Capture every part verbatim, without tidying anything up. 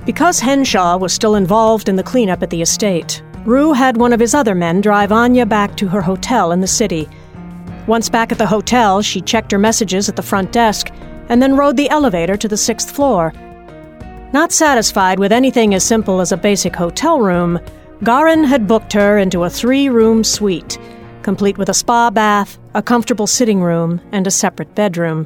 Because Henshaw was still involved in the cleanup at the estate, Rue had one of his other men drive Anya back to her hotel in the city. Once back at the hotel, she checked her messages at the front desk and then rode the elevator to the sixth floor. Not satisfied with anything as simple as a basic hotel room, Garin had booked her into a three-room suite, complete with a spa bath, a comfortable sitting room, and a separate bedroom.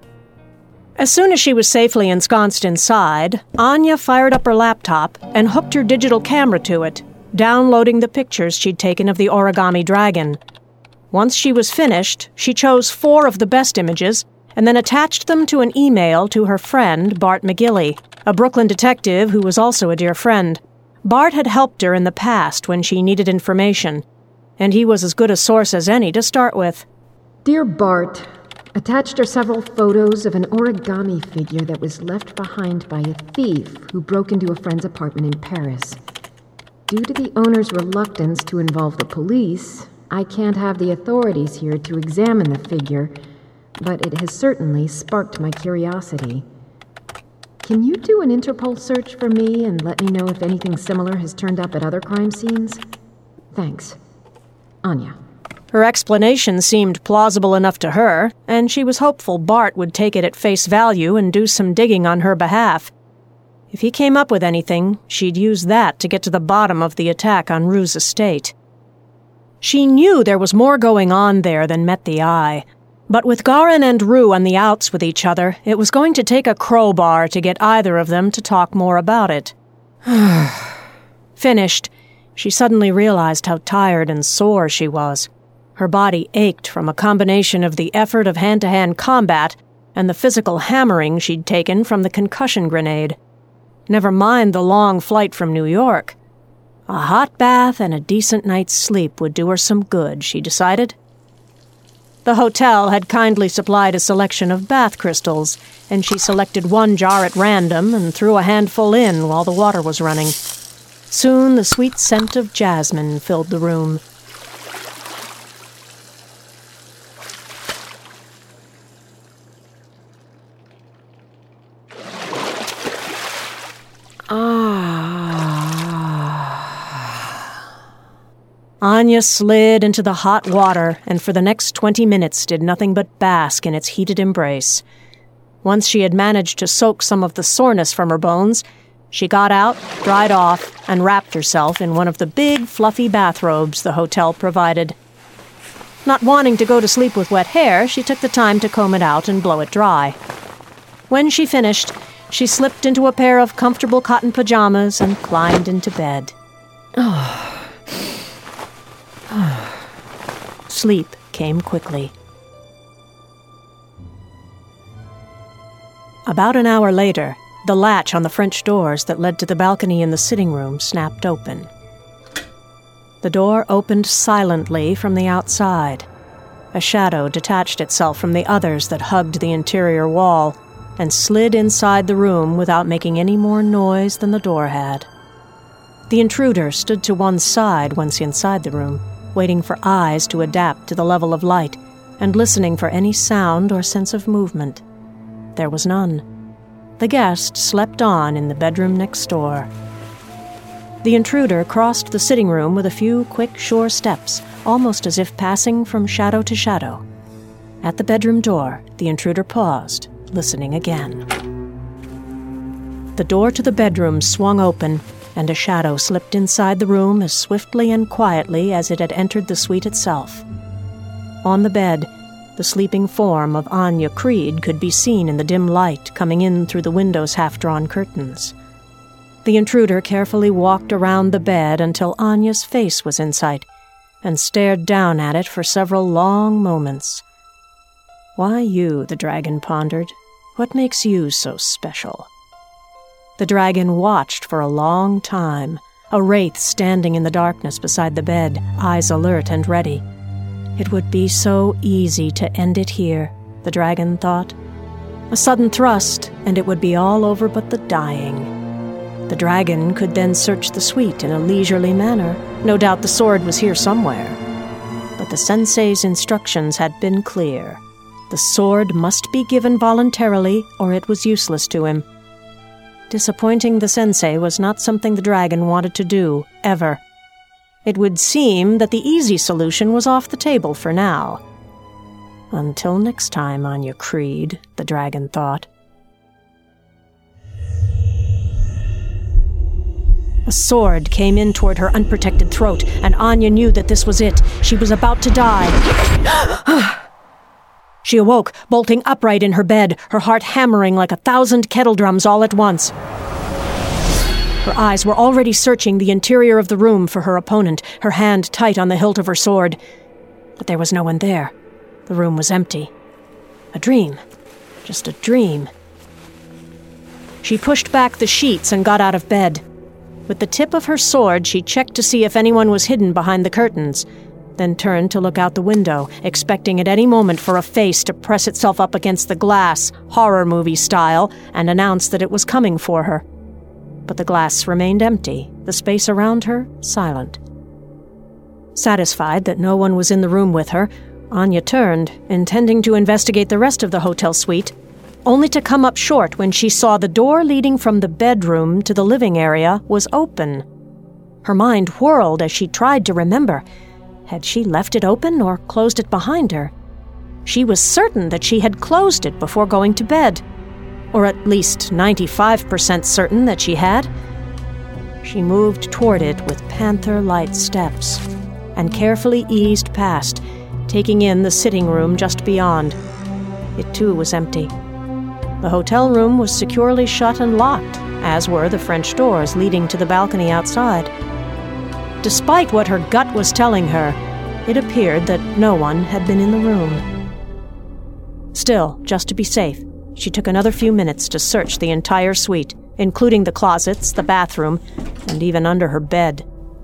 As soon as she was safely ensconced inside, Anya fired up her laptop and hooked her digital camera to it, downloading the pictures she'd taken of the origami dragon. Once she was finished, she chose four of the best images and then attached them to an email to her friend, Bart McGilly, a Brooklyn detective who was also a dear friend. Bart had helped her in the past when she needed information, and he was as good a source as any to start with. Dear Bart, attached are several photos of an origami figure that was left behind by a thief who broke into a friend's apartment in Paris. Due to the owner's reluctance to involve the police, I can't have the authorities here to examine the figure, but it has certainly sparked my curiosity. Can you do an Interpol search for me and let me know if anything similar has turned up at other crime scenes? Thanks. Anya. Her explanation seemed plausible enough to her, and she was hopeful Bart would take it at face value and do some digging on her behalf. If he came up with anything, she'd use that to get to the bottom of the attack on Rue's estate. She knew there was more going on there than met the eye, but with Garin and Rue on the outs with each other, it was going to take a crowbar to get either of them to talk more about it. Finished, she suddenly realized how tired and sore she was. Her body ached from a combination of the effort of hand-to-hand combat and the physical hammering she'd taken from the concussion grenade. Never mind the long flight from New York. A hot bath and a decent night's sleep would do her some good, she decided. The hotel had kindly supplied a selection of bath crystals, and she selected one jar at random and threw a handful in while the water was running. Soon the sweet scent of jasmine filled the room. Anya slid into the hot water and for the next twenty minutes did nothing but bask in its heated embrace. Once she had managed to soak some of the soreness from her bones, she got out, dried off, and wrapped herself in one of the big, fluffy bathrobes the hotel provided. Not wanting to go to sleep with wet hair, she took the time to comb it out and blow it dry. When she finished, she slipped into a pair of comfortable cotton pajamas and climbed into bed. Oh. Sleep came quickly. About an hour later, the latch on the French doors that led to the balcony in the sitting room snapped open. The door opened silently from the outside. A shadow detached itself from the others that hugged the interior wall and slid inside the room without making any more noise than the door had. The intruder stood to one side once inside the room, waiting for eyes to adapt to the level of light and listening for any sound or sense of movement. There was none. The guest slept on in the bedroom next door. The intruder crossed the sitting room with a few quick, sure steps, almost as if passing from shadow to shadow. At the bedroom door, the intruder paused, listening again. The door to the bedroom swung open, and a shadow slipped inside the room as swiftly and quietly as it had entered the suite itself. On the bed, the sleeping form of Anya Creed could be seen in the dim light coming in through the window's half-drawn curtains. The intruder carefully walked around the bed until Anya's face was in sight, and stared down at it for several long moments. Why you, the dragon pondered. What makes you so special? The dragon watched for a long time, a wraith standing in the darkness beside the bed, eyes alert and ready. It would be so easy to end it here, the dragon thought. A sudden thrust, and it would be all over but the dying. The dragon could then search the suite in a leisurely manner. No doubt the sword was here somewhere. But the sensei's instructions had been clear. The sword must be given voluntarily, or it was useless to him. Disappointing the sensei was not something the dragon wanted to do, ever. It would seem that the easy solution was off the table for now. Until next time, Anya Creed, the dragon thought. A sword came in toward her unprotected throat, and Anya knew that this was it. She was about to die. She awoke, bolting upright in her bed, her heart hammering like a thousand kettle drums all at once. Her eyes were already searching the interior of the room for her opponent, her hand tight on the hilt of her sword. But there was no one there. The room was empty. A dream. Just a dream. She pushed back the sheets and got out of bed. With the tip of her sword, she checked to see if anyone was hidden behind the curtains, then turned to look out the window, expecting at any moment for a face to press itself up against the glass, horror movie style, and announce that it was coming for her. But the glass remained empty, the space around her silent. Satisfied that no one was in the room with her, Anya turned, intending to investigate the rest of the hotel suite, only to come up short when she saw the door leading from the bedroom to the living area was open. Her mind whirled as she tried to remember. Had she left it open or closed it behind her? She was certain that she had closed it before going to bed, or at least ninety-five percent certain that she had. She moved toward it with panther-light steps and carefully eased past, taking in the sitting room just beyond. It too was empty. The hotel room was securely shut and locked, as were the French doors leading to the balcony outside. Despite what her gut was telling her, it appeared that no one had been in the room. Still, just to be safe, she took another few minutes to search the entire suite, including the closets, the bathroom, and even under her bed.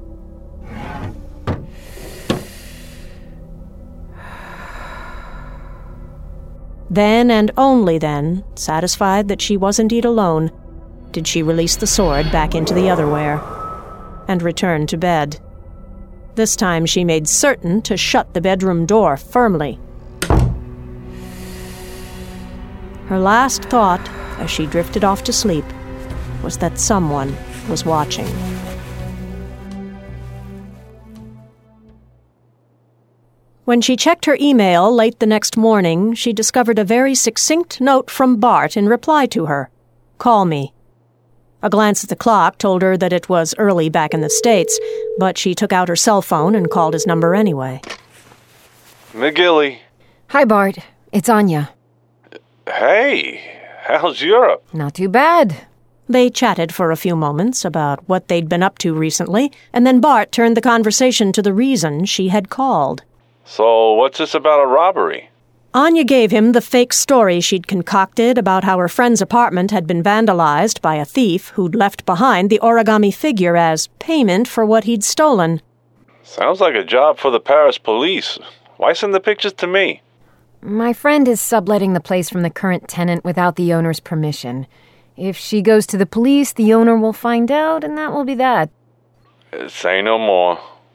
Then, and only then, satisfied that she was indeed alone, did she release the sword back into the otherwhere and return to bed. This time she made certain to shut the bedroom door firmly. Her last thought, as she drifted off to sleep, was that someone was watching. When she checked her email late the next morning, she discovered a very succinct note from Bart in reply to her. "Call me." A glance at the clock told her that it was early back in the States, but she took out her cell phone and called his number anyway. McGilly. Hi, Bart. It's Anya. Hey, how's Europe? Not too bad. They chatted for a few moments about what they'd been up to recently, and then Bart turned the conversation to the reason she had called. So, what's this about a robbery? Anya gave him the fake story she'd concocted about how her friend's apartment had been vandalized by a thief who'd left behind the origami figure as payment for what he'd stolen. Sounds like a job for the Paris police. Why send the pictures to me? My friend is subletting the place from the current tenant without the owner's permission. If she goes to the police, the owner will find out, and that will be that. Uh, say no more.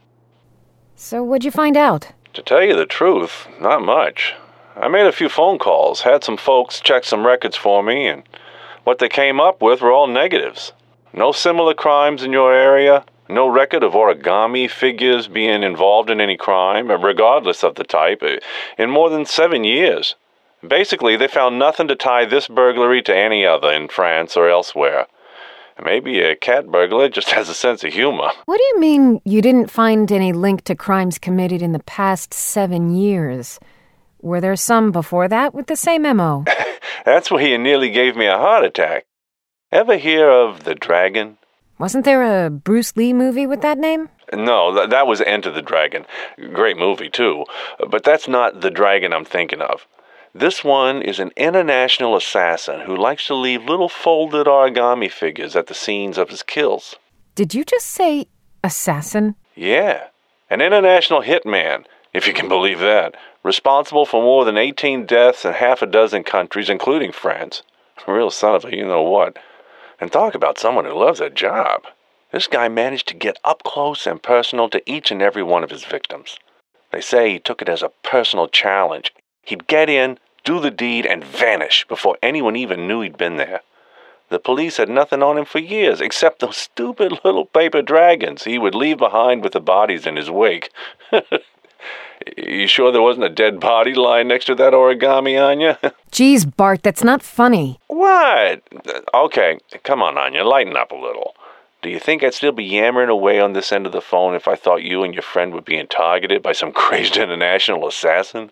So what'd you find out? To tell you the truth, not much. I made a few phone calls, had some folks check some records for me, and what they came up with were all negatives. No similar crimes in your area, no record of origami figures being involved in any crime, regardless of the type, in more than seven years. Basically, they found nothing to tie this burglary to any other in France or elsewhere. Maybe a cat burglar just has a sense of humor. What do you mean you didn't find any link to crimes committed in the past seven years? Were there some before that with the same M O? That's where you nearly gave me a heart attack. Ever hear of The Dragon? Wasn't there a Bruce Lee movie with that name? No, th- that was Enter the Dragon. Great movie, too. But that's not the dragon I'm thinking of. This one is an international assassin who likes to leave little folded origami figures at the scenes of his kills. Did you just say assassin? Yeah, an international hitman, if you can believe that, responsible for more than eighteen deaths in half a dozen countries, including France. A real son of a you-know-what. And talk about someone who loves a job. This guy managed to get up close and personal to each and every one of his victims. They say he took it as a personal challenge. He'd get in, do the deed, and vanish before anyone even knew he'd been there. The police had nothing on him for years, except those stupid little paper dragons he would leave behind with the bodies in his wake. You sure there wasn't a dead body lying next to that origami, Anya? Geez, Bart, that's not funny. What? Okay, come on, Anya, lighten up a little. Do you think I'd still be yammering away on this end of the phone if I thought you and your friend were being targeted by some crazed international assassin?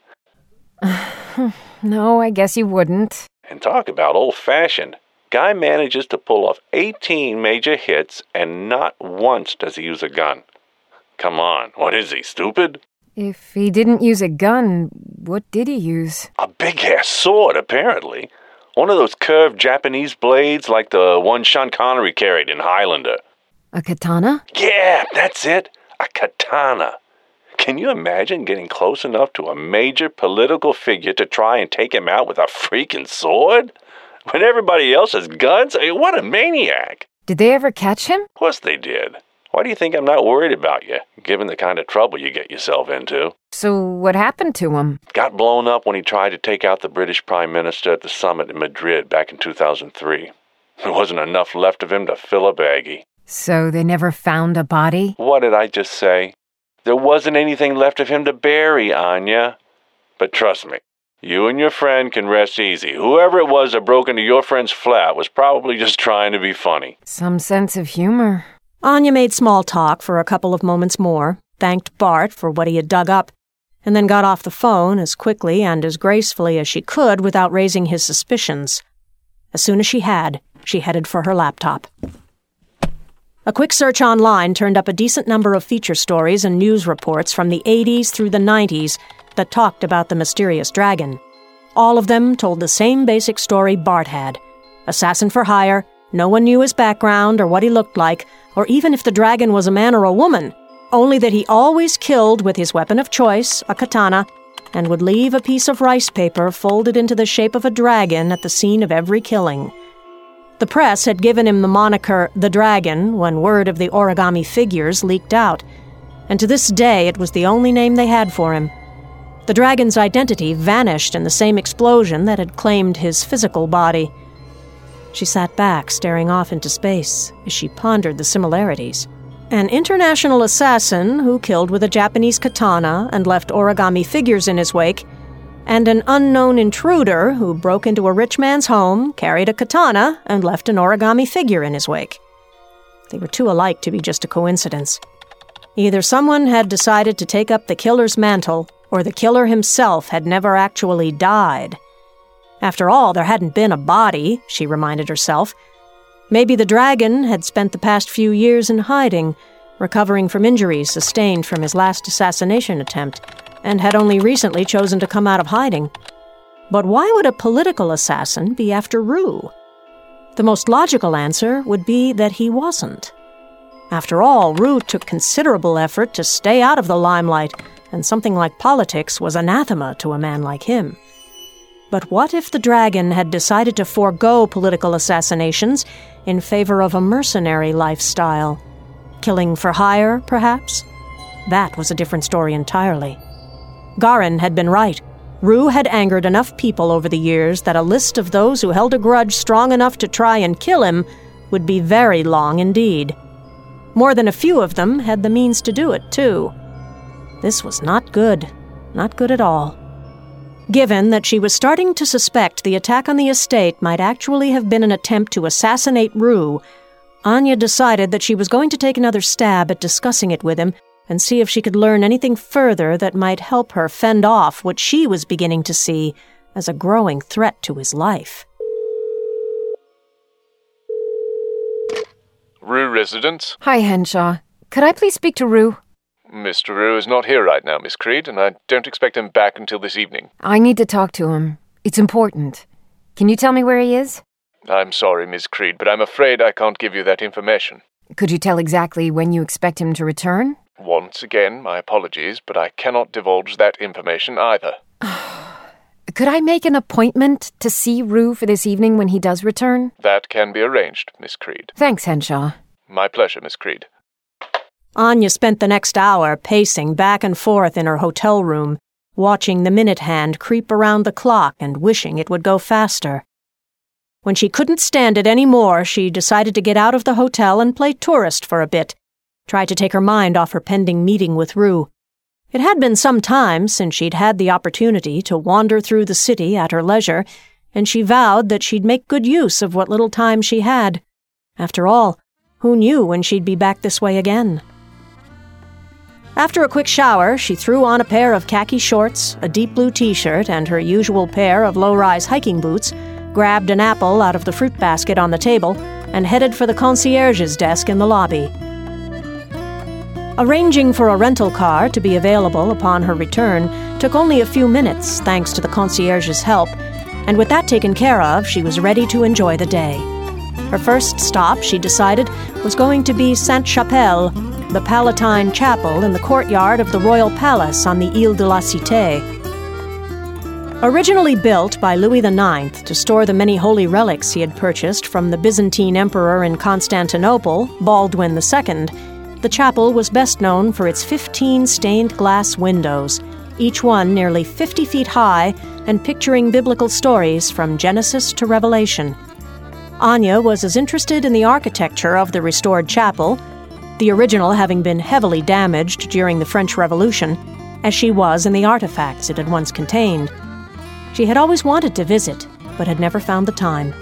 No, I guess you wouldn't. And talk about old-fashioned. Guy manages to pull off eighteen major hits, and not once does he use a gun. Come on, what is he, stupid? If he didn't use a gun, what did he use? A big-ass sword, apparently. One of those curved Japanese blades like the one Sean Connery carried in Highlander. A katana? Yeah, that's it. A katana. Can you imagine getting close enough to a major political figure to try and take him out with a freaking sword? When everybody else has guns? I mean, what a maniac. Did they ever catch him? Of course they did. Why do you think I'm not worried about you, given the kind of trouble you get yourself into? So what happened to him? Got blown up when he tried to take out the British Prime Minister at the summit in Madrid back in two thousand three. There wasn't enough left of him to fill a baggie. So they never found a body? What did I just say? There wasn't anything left of him to bury, Anya. But trust me, you and your friend can rest easy. Whoever it was that broke into your friend's flat was probably just trying to be funny. Some sense of humor. Anya made small talk for a couple of moments more, thanked Bart for what he had dug up, and then got off the phone as quickly and as gracefully as she could without raising his suspicions. As soon as she had, she headed for her laptop. A quick search online turned up a decent number of feature stories and news reports from the eighties through the nineties that talked about the mysterious dragon. All of them told the same basic story Bart had. Assassin for hire, no one knew his background or what he looked like, or even if the dragon was a man or a woman, only that he always killed with his weapon of choice, a katana, and would leave a piece of rice paper folded into the shape of a dragon at the scene of every killing. The press had given him the moniker The Dragon when word of the origami figures leaked out, and to this day it was the only name they had for him. The dragon's identity vanished in the same explosion that had claimed his physical body. She sat back, staring off into space, as she pondered the similarities. An international assassin who killed with a Japanese katana and left origami figures in his wake, and an unknown intruder who broke into a rich man's home, carried a katana, and left an origami figure in his wake. They were too alike to be just a coincidence. Either someone had decided to take up the killer's mantle, or the killer himself had never actually died. After all, there hadn't been a body, she reminded herself. Maybe the dragon had spent the past few years in hiding, recovering from injuries sustained from his last assassination attempt, and had only recently chosen to come out of hiding. But why would a political assassin be after Rue? The most logical answer would be that he wasn't. After all, Rue took considerable effort to stay out of the limelight, and something like politics was anathema to a man like him. But what if the dragon had decided to forego political assassinations in favor of a mercenary lifestyle? Killing for hire, perhaps? That was a different story entirely. Garin had been right. Rue had angered enough people over the years that a list of those who held a grudge strong enough to try and kill him would be very long indeed. More than a few of them had the means to do it, too. This was not good. Not good at all. Given that she was starting to suspect the attack on the estate might actually have been an attempt to assassinate Rue, Anya decided that she was going to take another stab at discussing it with him and see if she could learn anything further that might help her fend off what she was beginning to see as a growing threat to his life. Rue residence? Hi, Henshaw. Could I please speak to Rue? Mister Rue is not here right now, Miss Creed, and I don't expect him back until this evening. I need to talk to him. It's important. Can you tell me where he is? I'm sorry, Miss Creed, but I'm afraid I can't give you that information. Could you tell exactly when you expect him to return? Once again, my apologies, but I cannot divulge that information either. Could I make an appointment to see Rue for this evening when he does return? That can be arranged, Miss Creed. Thanks, Henshaw. My pleasure, Miss Creed. Anya spent the next hour pacing back and forth in her hotel room, watching the minute hand creep around the clock and wishing it would go faster. When she couldn't stand it any more, she decided to get out of the hotel and play tourist for a bit, try to take her mind off her pending meeting with Rue. It had been some time since she'd had the opportunity to wander through the city at her leisure, and she vowed that she'd make good use of what little time she had. After all, who knew when she'd be back this way again? After a quick shower, she threw on a pair of khaki shorts, a deep blue t-shirt, and her usual pair of low-rise hiking boots, grabbed an apple out of the fruit basket on the table, and headed for the concierge's desk in the lobby. Arranging for a rental car to be available upon her return took only a few minutes, thanks to the concierge's help, and with that taken care of, she was ready to enjoy the day. Her first stop, she decided, was going to be Sainte-Chapelle, the Palatine Chapel in the courtyard of the Royal Palace on the Ile de la Cité. Originally built by Louis the Ninth to store the many holy relics he had purchased from the Byzantine emperor in Constantinople, Baldwin the Second, the chapel was best known for its fifteen stained glass windows, each one nearly fifty feet high and picturing biblical stories from Genesis to Revelation. Anya was as interested in the architecture of the restored chapel, the original having been heavily damaged during the French Revolution, as she was in the artifacts it had once contained. She had always wanted to visit, but had never found the time.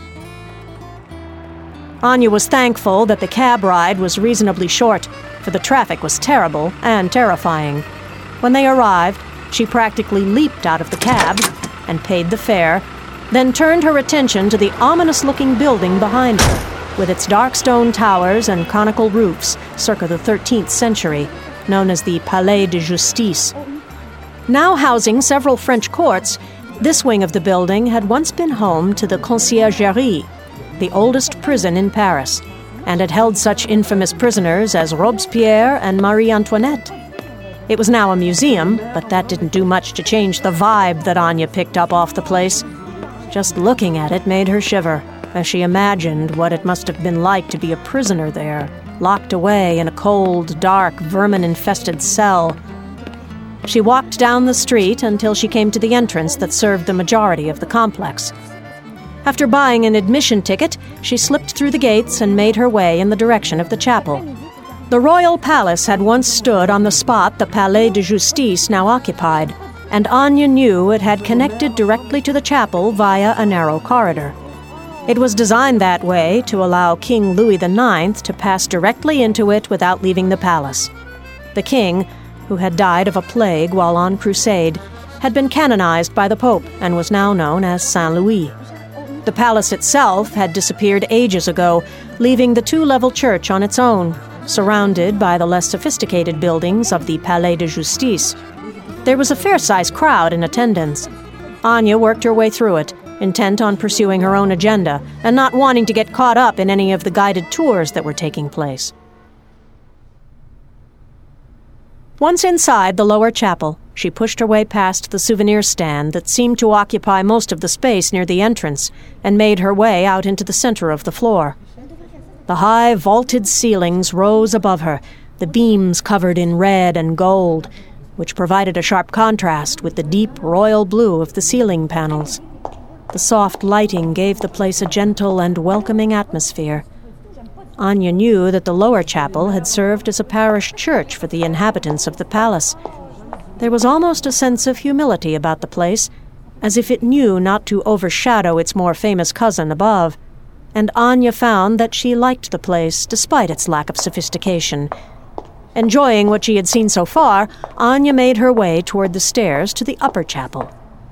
Anya was thankful that the cab ride was reasonably short, for the traffic was terrible and terrifying. When they arrived, she practically leaped out of the cab and paid the fare, then turned her attention to the ominous-looking building behind her, with its dark stone towers and conical roofs circa the thirteenth century, known as the Palais de Justice. Now housing several French courts, this wing of the building had once been home to the Conciergerie, the oldest prison in Paris, and had held such infamous prisoners as Robespierre and Marie Antoinette. It was now a museum, but that didn't do much to change the vibe that Anya picked up off the place. Just looking at it made her shiver, as she imagined what it must have been like to be a prisoner there, locked away in a cold, dark, vermin-infested cell. She walked down the street until she came to the entrance that served the majority of the complex. After buying an admission ticket, she slipped through the gates and made her way in the direction of the chapel. The royal palace had once stood on the spot the Palais de Justice now occupied, and Anya knew it had connected directly to the chapel via a narrow corridor. It was designed that way to allow King Louis the Ninth to pass directly into it without leaving the palace. The king, who had died of a plague while on crusade, had been canonized by the Pope and was now known as Saint Louis. The palace itself had disappeared ages ago, leaving the two-level church on its own, surrounded by the less sophisticated buildings of the Palais de Justice. There was a fair-sized crowd in attendance. Anya worked her way through it, intent on pursuing her own agenda and not wanting to get caught up in any of the guided tours that were taking place. Once inside the lower chapel, she pushed her way past the souvenir stand that seemed to occupy most of the space near the entrance and made her way out into the center of the floor. The high, vaulted ceilings rose above her, the beams covered in red and gold, which provided a sharp contrast with the deep royal blue of the ceiling panels. The soft lighting gave the place a gentle and welcoming atmosphere. Anya knew that the lower chapel had served as a parish church for the inhabitants of the palace. There was almost a sense of humility about the place, as if it knew not to overshadow its more famous cousin above. And Anya found that she liked the place despite its lack of sophistication. Enjoying what she had seen so far, Anya made her way toward the stairs to the upper chapel.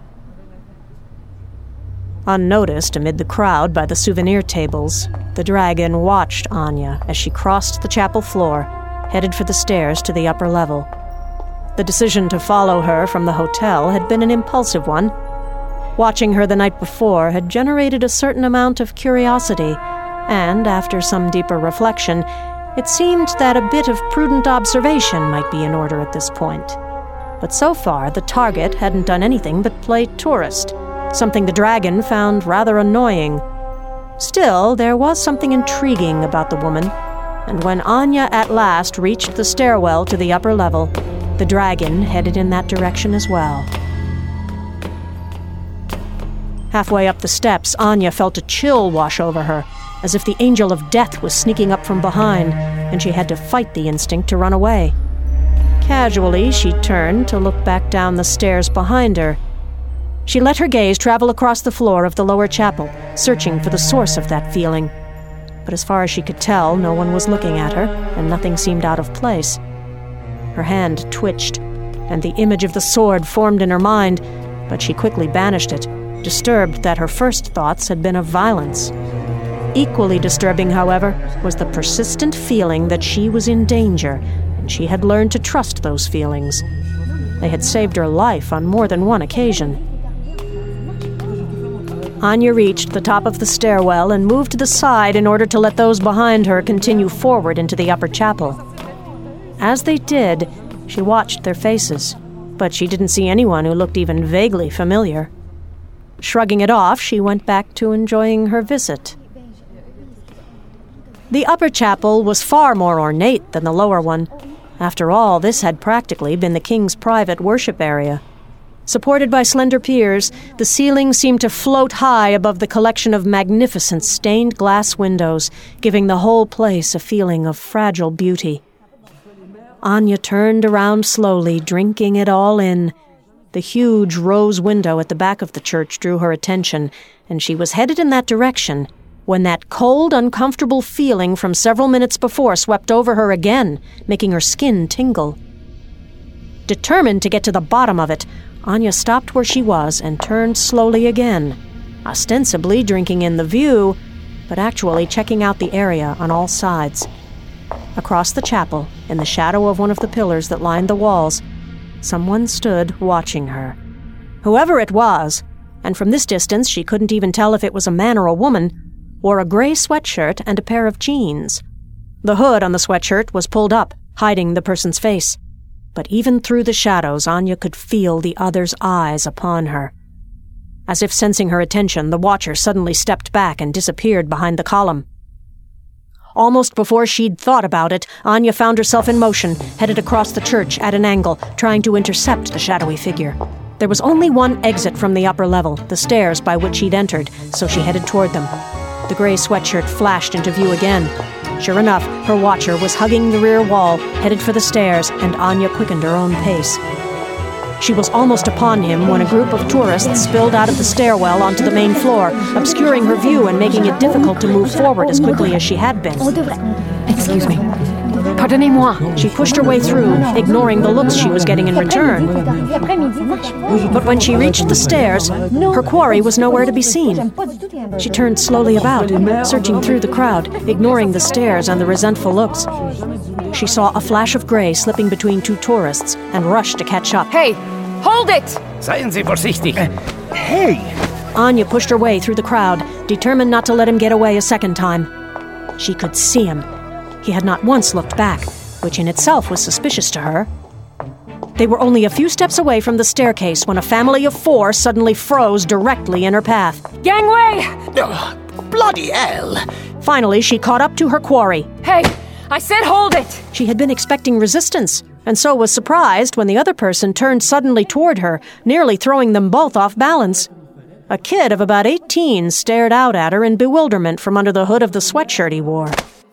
Unnoticed amid the crowd by the souvenir tables, the dragon watched Anya as she crossed the chapel floor, headed for the stairs to the upper level. The decision to follow her from the hotel had been an impulsive one. Watching her the night before had generated a certain amount of curiosity, and after some deeper reflection, it seemed that a bit of prudent observation might be in order at this point. But so far, the target hadn't done anything but play tourist, something the dragon found rather annoying. Still, there was something intriguing about the woman, and when Anya at last reached the stairwell to the upper level, the dragon headed in that direction as well. Halfway up the steps, Anya felt a chill wash over her, as if the angel of death was sneaking up from behind, and she had to fight the instinct to run away. Casually, she turned to look back down the stairs behind her. She let her gaze travel across the floor of the lower chapel, searching for the source of that feeling. But as far as she could tell, no one was looking at her, and nothing seemed out of place. Her hand twitched, and the image of the sword formed in her mind, but she quickly banished it, disturbed that her first thoughts had been of violence. Equally disturbing, however, was the persistent feeling that she was in danger, and she had learned to trust those feelings. They had saved her life on more than one occasion. Anya reached the top of the stairwell and moved to the side in order to let those behind her continue forward into the upper chapel. As they did, she watched their faces, but she didn't see anyone who looked even vaguely familiar. Shrugging it off, she went back to enjoying her visit. The upper chapel was far more ornate than the lower one. After all, this had practically been the king's private worship area. Supported by slender piers, the ceiling seemed to float high above the collection of magnificent stained glass windows, giving the whole place a feeling of fragile beauty. Anya turned around slowly, drinking it all in. The huge rose window at the back of the church drew her attention, and she was headed in that direction when that cold, uncomfortable feeling from several minutes before swept over her again, making her skin tingle. Determined to get to the bottom of it, Anya stopped where she was and turned slowly again, ostensibly drinking in the view, but actually checking out the area on all sides. Across the chapel, in the shadow of one of the pillars that lined the walls, someone stood watching her. Whoever it was, and from this distance she couldn't even tell if it was a man or a woman, wore a gray sweatshirt and a pair of jeans. The hood on the sweatshirt was pulled up, hiding the person's face. But even through the shadows, Anya could feel the other's eyes upon her. As if sensing her attention, the watcher suddenly stepped back and disappeared behind the column. Almost before she'd thought about it, Anya found herself in motion, headed across the church at an angle, trying to intercept the shadowy figure. There was only one exit from the upper level, the stairs by which she'd entered, so she headed toward them. The gray sweatshirt flashed into view again. Sure enough, her watcher was hugging the rear wall, headed for the stairs, and Anya quickened her own pace. She was almost upon him when a group of tourists spilled out of the stairwell onto the main floor, obscuring her view and making it difficult to move forward as quickly as she had been. Excuse me. Pardonnez-moi. She pushed her way through, ignoring the looks she was getting in return. But when she reached the stairs, her quarry was nowhere to be seen. She turned slowly about, searching through the crowd, ignoring the stares and the resentful looks. She saw a flash of gray slipping between two tourists and rushed to catch up. Hey, hold it! Seien Sie vorsichtig. Hey! Anya pushed her way through the crowd, determined not to let him get away a second time. She could see him. He had not once looked back, which in itself was suspicious to her. They were only a few steps away from the staircase when a family of four suddenly froze directly in her path. Gangway! Oh, bloody hell! Finally, she caught up to her quarry. Hey, I said hold it! She had been expecting resistance, and so was surprised when the other person turned suddenly toward her, nearly throwing them both off balance. A kid of about eighteen stared out at her in bewilderment from under the hood of the sweatshirt he wore.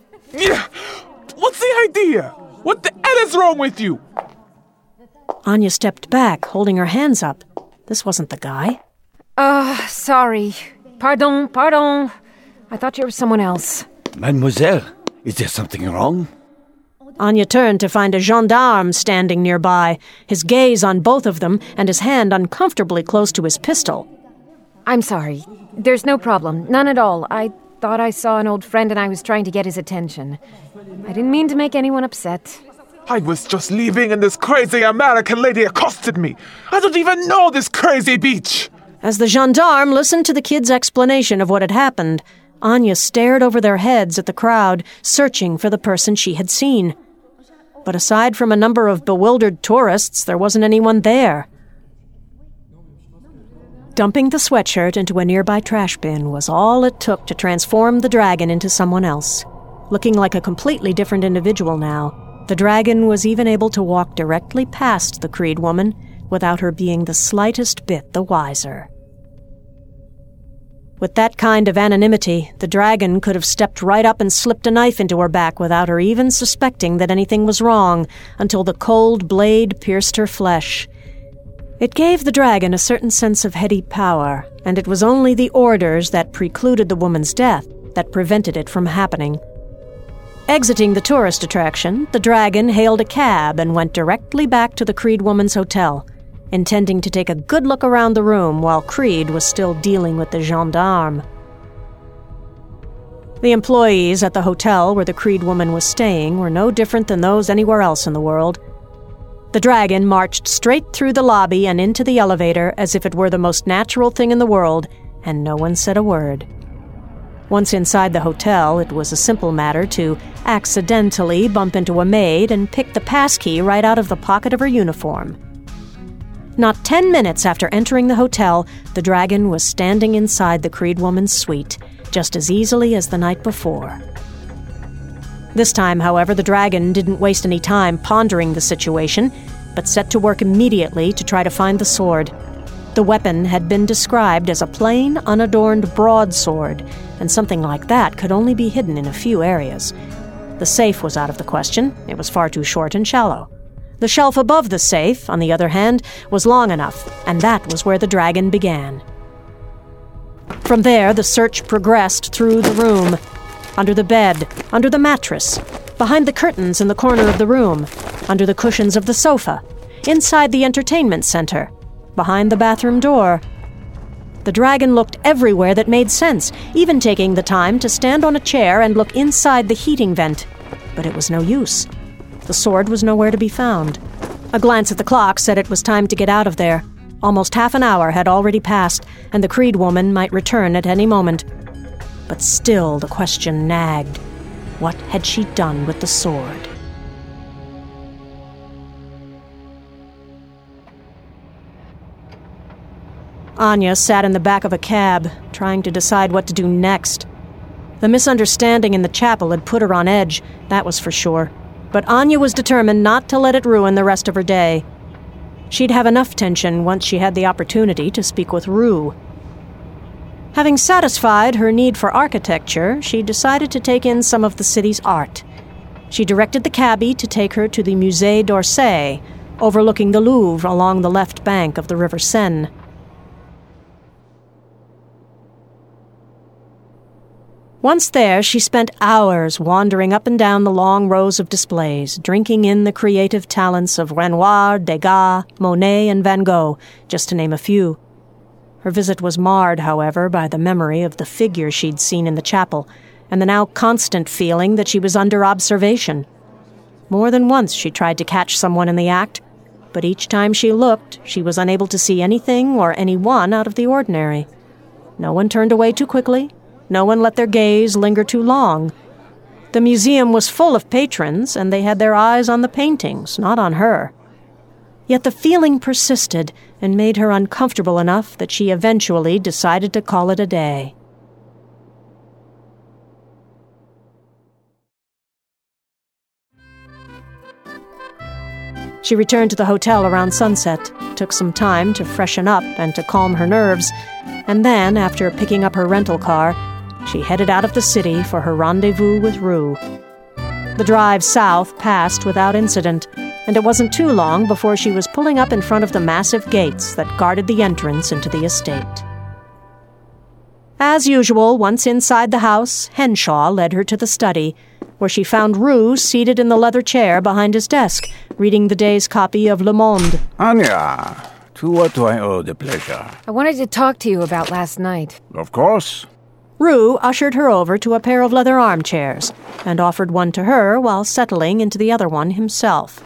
What's the idea? What the hell is wrong with you? Anya stepped back, holding her hands up. This wasn't the guy. Uh, sorry. Pardon, pardon. I thought you were someone else. Mademoiselle, is there something wrong? Anya turned to find a gendarme standing nearby, his gaze on both of them and his hand uncomfortably close to his pistol. I'm sorry. There's no problem. None at all. I thought I saw an old friend and I was trying to get his attention. I didn't mean to make anyone upset. I was just leaving and this crazy American lady accosted me. I don't even know this crazy beach. As the gendarme listened to the kid's explanation of what had happened, Anya stared over their heads at the crowd, searching for the person she had seen. But aside from a number of bewildered tourists, there wasn't anyone there. Dumping the sweatshirt into a nearby trash bin was all it took to transform the dragon into someone else. Looking like a completely different individual now, the dragon was even able to walk directly past the Creed woman without her being the slightest bit the wiser. With that kind of anonymity, the dragon could have stepped right up and slipped a knife into her back without her even suspecting that anything was wrong, until the cold blade pierced her flesh. It gave the dragon a certain sense of heady power, and it was only the orders that precluded the woman's death that prevented it from happening. Exiting the tourist attraction, the dragon hailed a cab and went directly back to the Creed woman's hotel, intending to take a good look around the room while Creed was still dealing with the gendarme. The employees at the hotel where the Creed woman was staying were no different than those anywhere else in the world. The dragon marched straight through the lobby and into the elevator as if it were the most natural thing in the world, and no one said a word. Once inside the hotel, it was a simple matter to accidentally bump into a maid and pick the passkey right out of the pocket of her uniform. Not ten minutes after entering the hotel, the dragon was standing inside the Creed woman's suite, just as easily as the night before. This time, however, the dragon didn't waste any time pondering the situation, but set to work immediately to try to find the sword. The weapon had been described as a plain, unadorned broadsword, and something like that could only be hidden in a few areas. The safe was out of the question. It was far too short and shallow. The shelf above the safe, on the other hand, was long enough, and that was where the dragon began. From there, the search progressed through the room, under the bed, under the mattress, behind the curtains in the corner of the room, under the cushions of the sofa, inside the entertainment center, behind the bathroom door. The dragon looked everywhere that made sense, even taking the time to stand on a chair and look inside the heating vent. But it was no use. The sword was nowhere to be found. A glance at the clock said it was time to get out of there. Almost half an hour had already passed, and the Creed woman might return at any moment. But still the question nagged. What had she done with the sword? Anya sat in the back of a cab, trying to decide what to do next. The misunderstanding in the chapel had put her on edge, that was for sure. But Anya was determined not to let it ruin the rest of her day. She'd have enough tension once she had the opportunity to speak with Rue. Having satisfied her need for architecture, she decided to take in some of the city's art. She directed the cabbie to take her to the Musée d'Orsay, overlooking the Louvre along the left bank of the River Seine. Once there, she spent hours wandering up and down the long rows of displays, drinking in the creative talents of Renoir, Degas, Monet, and Van Gogh, just to name a few. Her visit was marred, however, by the memory of the figure she'd seen in the chapel, and the now constant feeling that she was under observation. More than once she tried to catch someone in the act, but each time she looked, she was unable to see anything or anyone out of the ordinary. No one turned away too quickly. No one let their gaze linger too long. The museum was full of patrons, and they had their eyes on the paintings, not on her. Yet the feeling persisted and made her uncomfortable enough that she eventually decided to call it a day. She returned to the hotel around sunset, took some time to freshen up and to calm her nerves, and then, after picking up her rental car, she headed out of the city for her rendezvous with Rue. The drive south passed without incident, and it wasn't too long before she was pulling up in front of the massive gates that guarded the entrance into the estate. As usual, once inside the house, Henshaw led her to the study, where she found Rue seated in the leather chair behind his desk, reading the day's copy of Le Monde. Anya, to what do I owe the pleasure? I wanted to talk to you about last night. Of course. Rue ushered her over to a pair of leather armchairs and offered one to her while settling into the other one himself.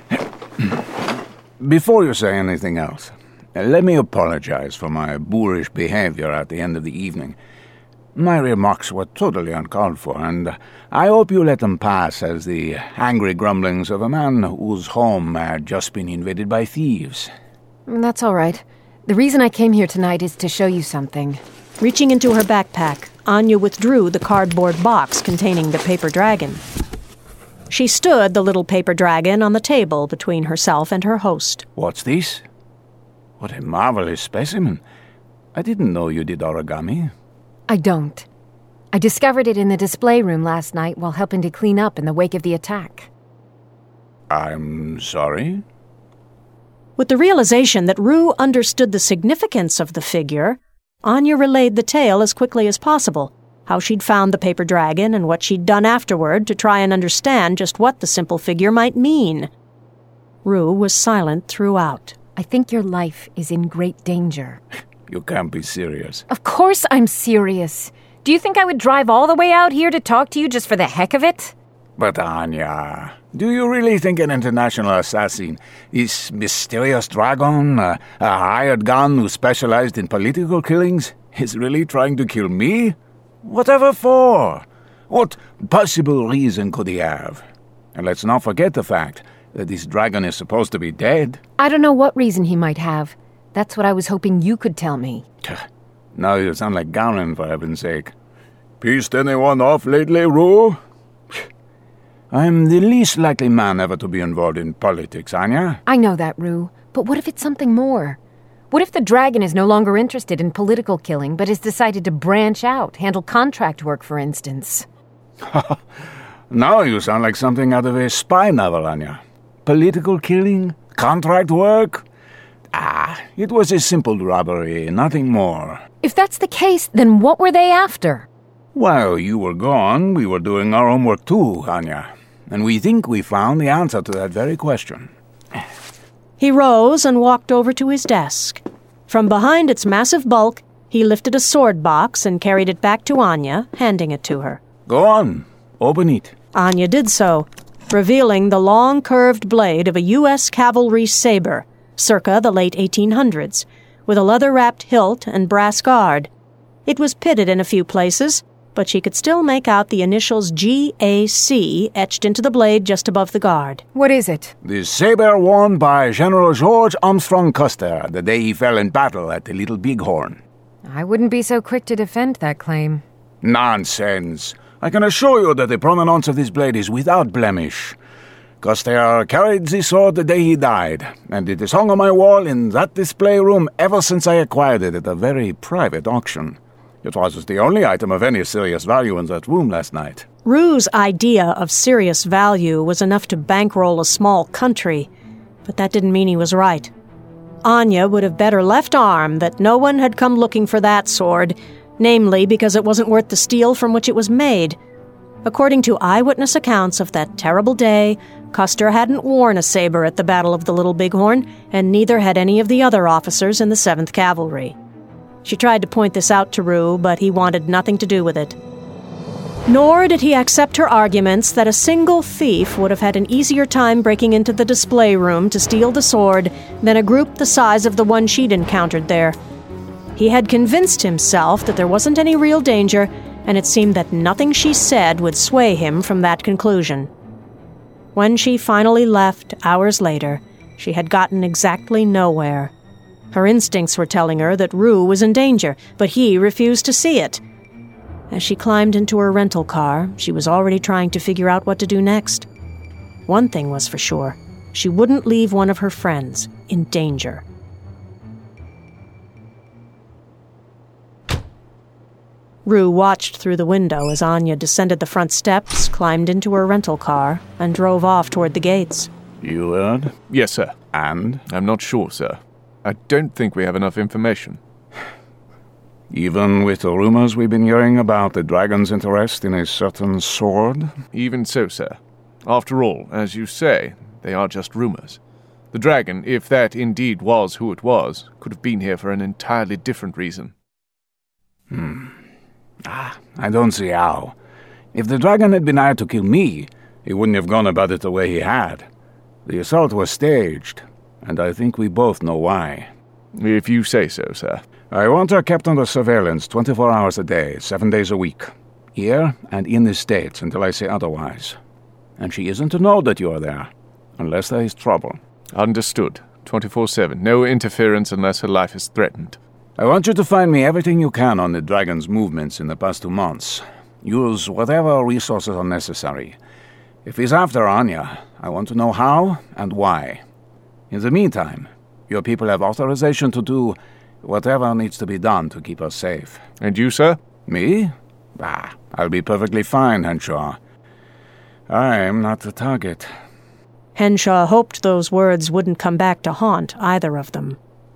Before you say anything else, let me apologize for my boorish behavior at the end of the evening. My remarks were totally uncalled for, and I hope you let them pass as the angry grumblings of a man whose home had just been invaded by thieves. That's all right. The reason I came here tonight is to show you something. Reaching into her backpack, Anya withdrew the cardboard box containing the paper dragon. She stood the little paper dragon on the table between herself and her host. What's this? What a marvelous specimen. I didn't know you did origami. I don't. I discovered it in the display room last night while helping to clean up in the wake of the attack. I'm sorry? With the realization that Rue understood the significance of the figure, Anya relayed the tale as quickly as possible, how she'd found the paper dragon and what she'd done afterward to try and understand just what the simple figure might mean. Rue was silent throughout. I think your life is in great danger. You can't be serious. Of course I'm serious. Do you think I would drive all the way out here to talk to you just for the heck of it? But Anya, do you really think an international assassin, this mysterious dragon, uh, a hired gun who specialized in political killings, is really trying to kill me? Whatever for? What possible reason could he have? And let's not forget the fact that this dragon is supposed to be dead. I don't know what reason he might have. That's what I was hoping you could tell me. Now you sound like Gowlin, for heaven's sake. Pissed anyone off lately, Rue? I'm the least likely man ever to be involved in politics, Anya. I know that, Rue. But what if it's something more? What if the dragon is no longer interested in political killing, but has decided to branch out, handle contract work, for instance? Now you sound like something out of a spy novel, Anya. Political killing? Contract work? Ah, it was a simple robbery, nothing more. If that's the case, then what were they after? While you were gone, we were doing our homework too, Anya. And we think we found the answer to that very question. He rose and walked over to his desk. From behind its massive bulk, he lifted a sword box and carried it back to Anya, handing it to her. Go on, open it. Anya did so, revealing the long curved blade of a U S cavalry saber, circa the late eighteen hundreds, with a leather-wrapped hilt and brass guard. It was pitted in a few places, but she could still make out the initials G A C etched into the blade just above the guard. What is it? The saber worn by General George Armstrong Custer the day he fell in battle at the Little Bighorn. I wouldn't be so quick to defend that claim. Nonsense. I can assure you that the provenance of this blade is without blemish. Custer carried the sword the day he died, and it is hung on my wall in that display room ever since I acquired it at a very private auction. It was the only item of any serious value in that room last night. Rue's idea of serious value was enough to bankroll a small country, but that didn't mean he was right. Anya would have better left arm that no one had come looking for that sword, namely because it wasn't worth the steel from which it was made. According to eyewitness accounts of that terrible day, Custer hadn't worn a saber at the Battle of the Little Bighorn, and neither had any of the other officers in the seventh Cavalry. She tried to point this out to Rue, but he wanted nothing to do with it. Nor did he accept her arguments that a single thief would have had an easier time breaking into the display room to steal the sword than a group the size of the one she'd encountered there. He had convinced himself that there wasn't any real danger, and it seemed that nothing she said would sway him from that conclusion. When she finally left, hours later, she had gotten exactly nowhere. Her instincts were telling her that Rue was in danger, but he refused to see it. As she climbed into her rental car, she was already trying to figure out what to do next. One thing was for sure. She wouldn't leave one of her friends in danger. Rue watched through the window as Anya descended the front steps, climbed into her rental car, and drove off toward the gates. You heard? Yes, sir. And? I'm not sure, sir. I don't think we have enough information. Even with the rumors we've been hearing about the dragon's interest in a certain sword? Even so, sir. After all, as you say, they are just rumors. The dragon, if that indeed was who it was, could have been here for an entirely different reason. Hmm. Ah, I don't see how. If the dragon had been hired to kill me, he wouldn't have gone about it the way he had. The assault was staged, and I think we both know why. If you say so, sir. I want her kept under surveillance twenty-four hours a day, seven days a week. Here and in the States until I say otherwise. And she isn't to know that you are there, unless there is trouble. Understood. twenty-four seven. No interference unless her life is threatened. I want you to find me everything you can on the dragon's movements in the past two months. Use whatever resources are necessary. If he's after Anya, I want to know how and why. In the meantime, your people have authorization to do whatever needs to be done to keep her safe. And you, sir? Me? Ah, I'll be perfectly fine, Henshaw. I'm not the target. Henshaw hoped those words wouldn't come back to haunt either of them.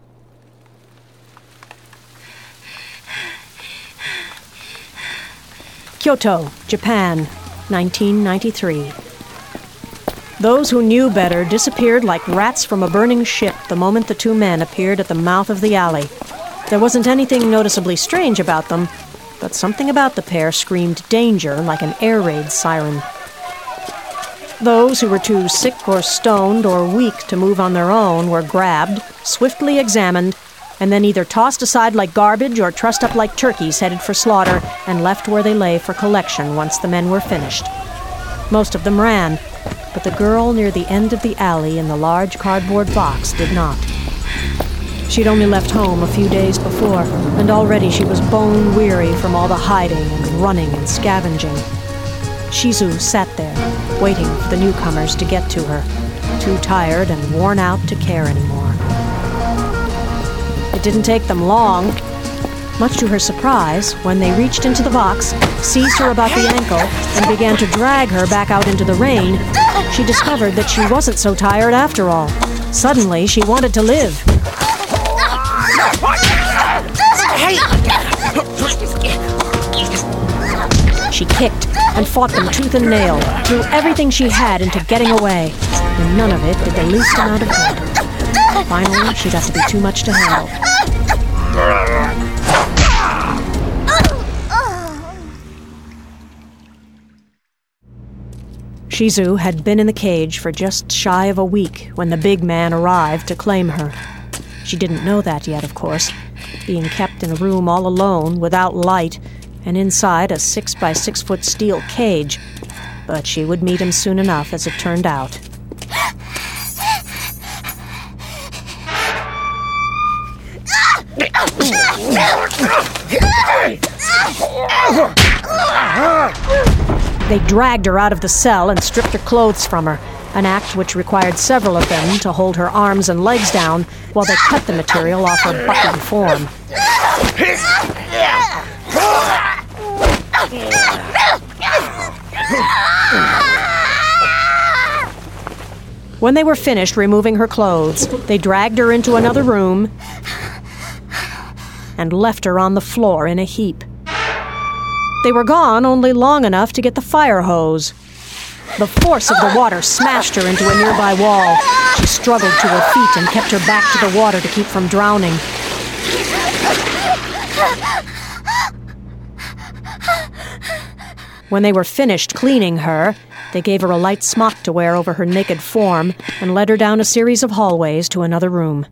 Kyoto, Japan, nineteen ninety-three. Those who knew better disappeared like rats from a burning ship the moment the two men appeared at the mouth of the alley. There wasn't anything noticeably strange about them, but something about the pair screamed danger like an air raid siren. Those who were too sick or stoned or weak to move on their own were grabbed, swiftly examined, and then either tossed aside like garbage or trussed up like turkeys headed for slaughter and left where they lay for collection once the men were finished. Most of them ran, but the girl near the end of the alley in the large cardboard box did not. She'd only left home a few days before, and already she was bone-weary from all the hiding and running and scavenging. Shizu sat there, waiting for the newcomers to get to her, too tired and worn out to care anymore. It didn't take them long. Much to her surprise, when they reached into the box, seized her about the ankle, and began to drag her back out into the rain, she discovered that she wasn't so tired after all. Suddenly, she wanted to live. She kicked and fought them tooth and nail, threw everything she had into getting away, and none of it did the least amount of good. Finally, she got to be too much to handle. Shizu had been in the cage for just shy of a week when the big man arrived to claim her. She didn't know that yet, of course, being kept in a room all alone, without light, and inside a six-by-six-foot steel cage. But she would meet him soon enough, as it turned out. They dragged her out of the cell and stripped her clothes from her, an act which required several of them to hold her arms and legs down while they cut the material off her buckled form. When they were finished removing her clothes, they dragged her into another room and left her on the floor in a heap. They were gone only long enough to get the fire hose. The force of the water smashed her into a nearby wall. She struggled to her feet and kept her back to the water to keep from drowning. When they were finished cleaning her, they gave her a light smock to wear over her naked form and led her down a series of hallways to another room.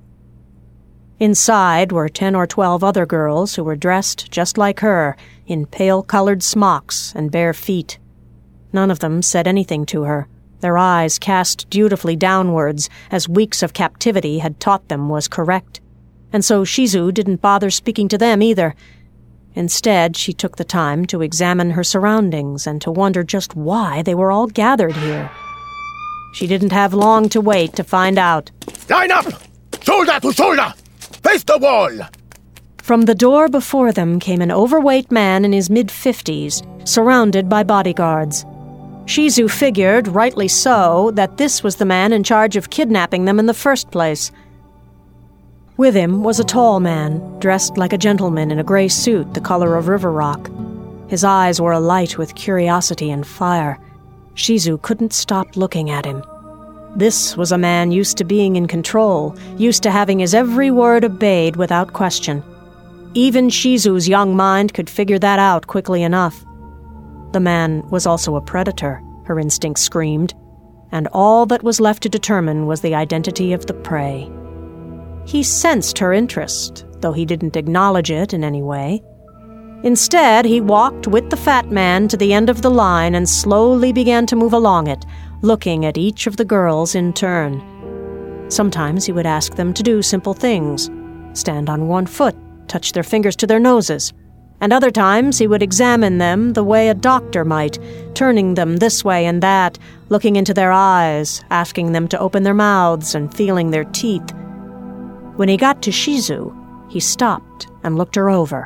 Inside were ten or twelve other girls who were dressed just like her, in pale-colored smocks and bare feet. None of them said anything to her, their eyes cast dutifully downwards, as weeks of captivity had taught them was correct. And so Shizu didn't bother speaking to them either. Instead, she took the time to examine her surroundings and to wonder just why they were all gathered here. She didn't have long to wait to find out. Line up! Shoulder to shoulder! Face the wall! From the door before them came an overweight man in his mid-fifties, surrounded by bodyguards. Shizu figured, rightly so, that this was the man in charge of kidnapping them in the first place. With him was a tall man, dressed like a gentleman in a gray suit the color of river rock. His eyes were alight with curiosity and fire. Shizu couldn't stop looking at him. This was a man used to being in control, used to having his every word obeyed without question. Even Shizu's young mind could figure that out quickly enough. The man was also a predator, her instinct screamed, and all that was left to determine was the identity of the prey. He sensed her interest, though he didn't acknowledge it in any way. Instead, he walked with the fat man to the end of the line and slowly began to move along it, looking at each of the girls in turn. Sometimes he would ask them to do simple things, stand on one foot, touch their fingers to their noses, and other times he would examine them the way a doctor might, turning them this way and that, looking into their eyes, asking them to open their mouths and feeling their teeth. When he got to Shizu, he stopped and looked her over,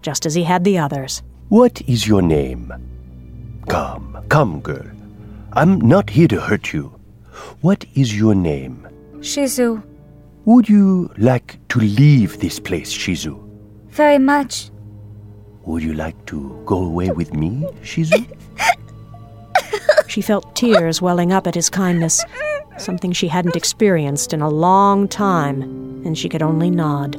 just as he had the others. What is your name? Come, come, girl. I'm not here to hurt you. What is your name? Shizu. Would you like to leave this place, Shizu? Very much. Would you like to go away with me, Shizu? She felt tears welling up at his kindness, something she hadn't experienced in a long time, and she could only nod.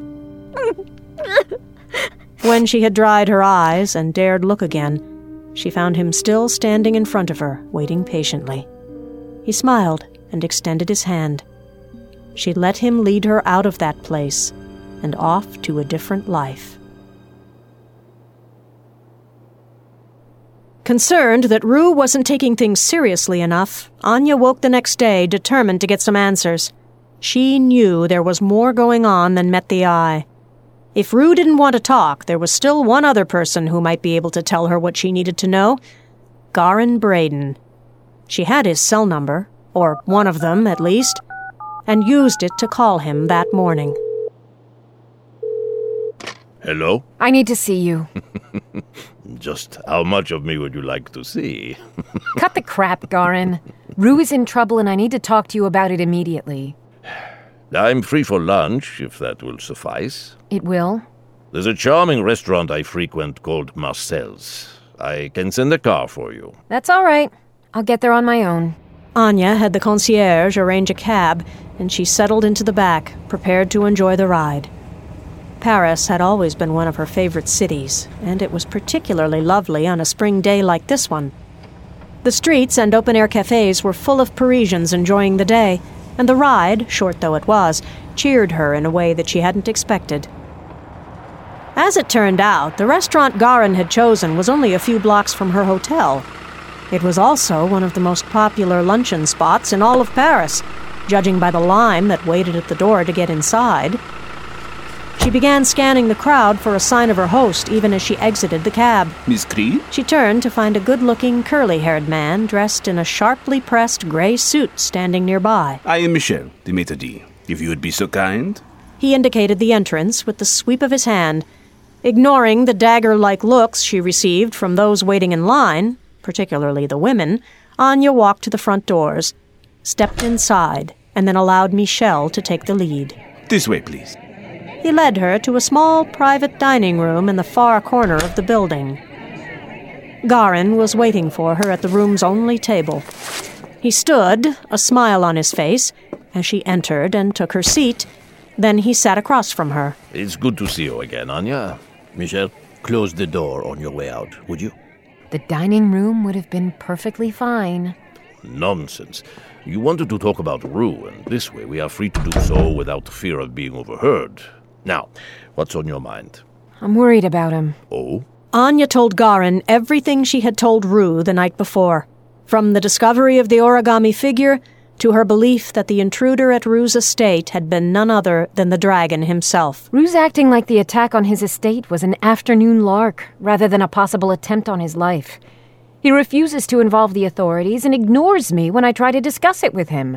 When she had dried her eyes and dared look again, she found him still standing in front of her, waiting patiently. He smiled and extended his hand. She let him lead her out of that place and off to a different life. Concerned that Rue wasn't taking things seriously enough, Anya woke the next day determined to get some answers. She knew there was more going on than met the eye. If Rue didn't want to talk, there was still one other person who might be able to tell her what she needed to know. Garin Braden. She had his cell number, or one of them at least, and used it to call him that morning. Hello? I need to see you. Just how much of me would you like to see? Cut the crap, Garin. Rue is in trouble and I need to talk to you about it immediately. I'm free for lunch, if that will suffice. It will? There's a charming restaurant I frequent called Marcel's. I can send a car for you. That's all right. I'll get there on my own. Anya had the concierge arrange a cab, and she settled into the back, prepared to enjoy the ride. Paris had always been one of her favorite cities, and it was particularly lovely on a spring day like this one. The streets and open-air cafes were full of Parisians enjoying the day, and the ride, short though it was, cheered her in a way that she hadn't expected. As it turned out, the restaurant Garin had chosen was only a few blocks from her hotel. It was also one of the most popular luncheon spots in all of Paris, judging by the line that waited at the door to get inside. She began scanning the crowd for a sign of her host even as she exited the cab. Miss Creed? She turned to find a good-looking, curly-haired man dressed in a sharply pressed gray suit standing nearby. I am Michel, the maître d', if you would be so kind. He indicated the entrance with the sweep of his hand. Ignoring the dagger-like looks she received from those waiting in line, particularly the women, Anya walked to the front doors, stepped inside, and then allowed Michel to take the lead. This way, please. He led her to a small private dining room in the far corner of the building. Garin was waiting for her at the room's only table. He stood, a smile on his face, as she entered and took her seat. Then he sat across from her. It's good to see you again, Anya. Michel, close the door on your way out, would you? The dining room would have been perfectly fine. Nonsense. You wanted to talk about Rue, and this way we are free to do so without fear of being overheard. Now, what's on your mind? I'm worried about him. Oh? Anya told Garin everything she had told Rue the night before, from the discovery of the origami figure to her belief that the intruder at Rue's estate had been none other than the dragon himself. Rue's acting like the attack on his estate was an afternoon lark, rather than a possible attempt on his life. He refuses to involve the authorities and ignores me when I try to discuss it with him.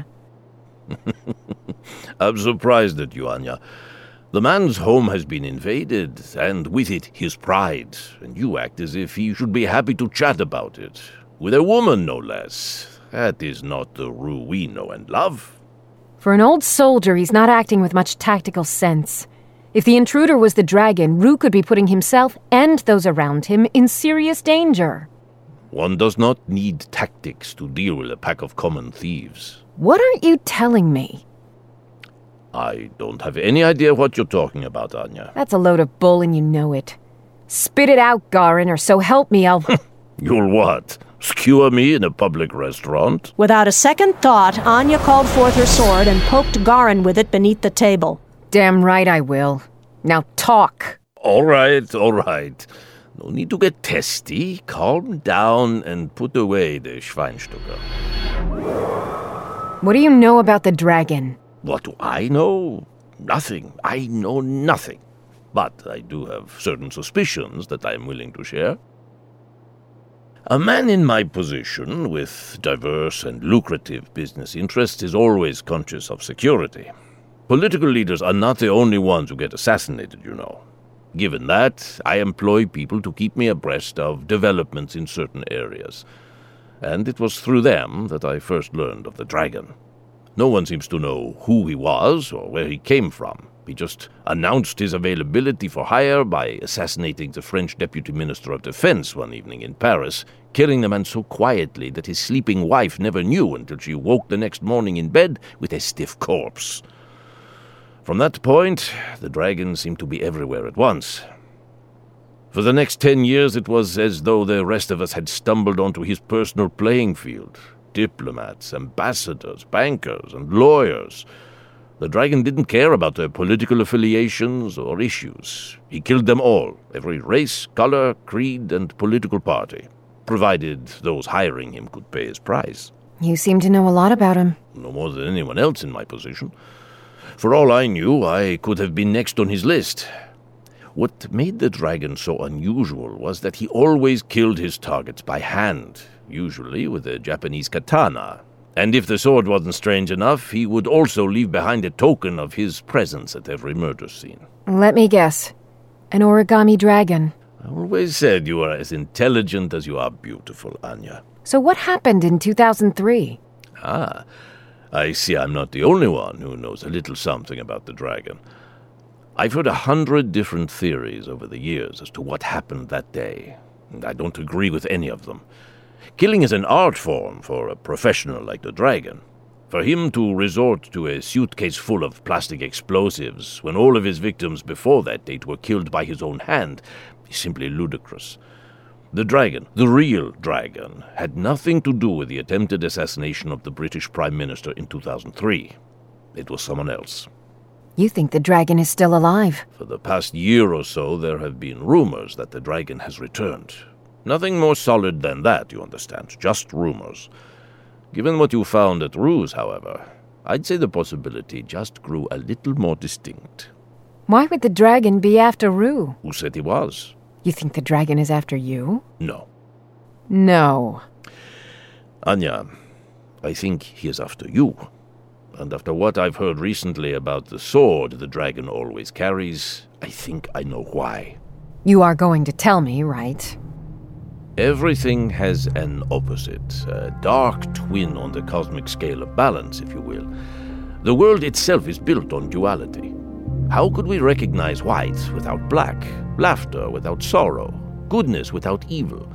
I'm surprised at you, Anya. The man's home has been invaded, and with it his pride, and you act as if he should be happy to chat about it. With a woman, no less. That is not the Rue we know and love. For an old soldier, he's not acting with much tactical sense. If the intruder was the dragon, Rue could be putting himself and those around him in serious danger. One does not need tactics to deal with a pack of common thieves. What aren't you telling me? I don't have any idea what you're talking about, Anya. That's a load of bull and you know it. Spit it out, Garin, or so help me, I'll... You'll what? Skewer me in a public restaurant? Without a second thought, Anya called forth her sword and poked Garin with it beneath the table. Damn right I will. Now talk. All right, all right. No need to get testy. Calm down and put away the Schweinstücker. What do you know about the dragon? What do I know? Nothing. I know nothing. But I do have certain suspicions that I am willing to share. A man in my position, with diverse and lucrative business interests, is always conscious of security. Political leaders are not the only ones who get assassinated, you know. Given that, I employ people to keep me abreast of developments in certain areas. And it was through them that I first learned of the dragon. No one seems to know who he was or where he came from. He just announced his availability for hire by assassinating the French Deputy Minister of Defense one evening in Paris, killing the man so quietly that his sleeping wife never knew until she woke the next morning in bed with a stiff corpse. From that point, the dragon seemed to be everywhere at once. For the next ten years, it was as though the rest of us had stumbled onto his personal playing field. Diplomats, ambassadors, bankers, and lawyers. The dragon didn't care about their political affiliations or issues. He killed them all, every race, color, creed, and political party, provided those hiring him could pay his price. You seem to know a lot about him. No more than anyone else in my position. For all I knew, I could have been next on his list. What made the dragon so unusual was that he always killed his targets by hand, usually with a Japanese katana. And if the sword wasn't strange enough, he would also leave behind a token of his presence at every murder scene. Let me guess. An origami dragon. I always said you are as intelligent as you are beautiful, Anya. So what happened in two thousand three? Ah, I see I'm not the only one who knows a little something about the dragon. I've heard a hundred different theories over the years as to what happened that day, and I don't agree with any of them. Killing is an art form for a professional like the dragon. For him to resort to a suitcase full of plastic explosives when all of his victims before that date were killed by his own hand is simply ludicrous. The dragon, the real dragon, had nothing to do with the attempted assassination of the British Prime Minister in two thousand three. It was someone else. You think the dragon is still alive? For the past year or so, there have been rumors that the dragon has returned. Nothing more solid than that, you understand, just rumors. Given what you found at Ruse, however, I'd say the possibility just grew a little more distinct. Why would the dragon be after Rue? Who said he was? You think the dragon is after you? No. No. Anya, I think he is after you. And after what I've heard recently about the sword the dragon always carries, I think I know why. You are going to tell me, right? Everything has an opposite, a dark twin on the cosmic scale of balance, if you will. The world itself is built on duality. How could we recognize white without black, laughter without sorrow, goodness without evil?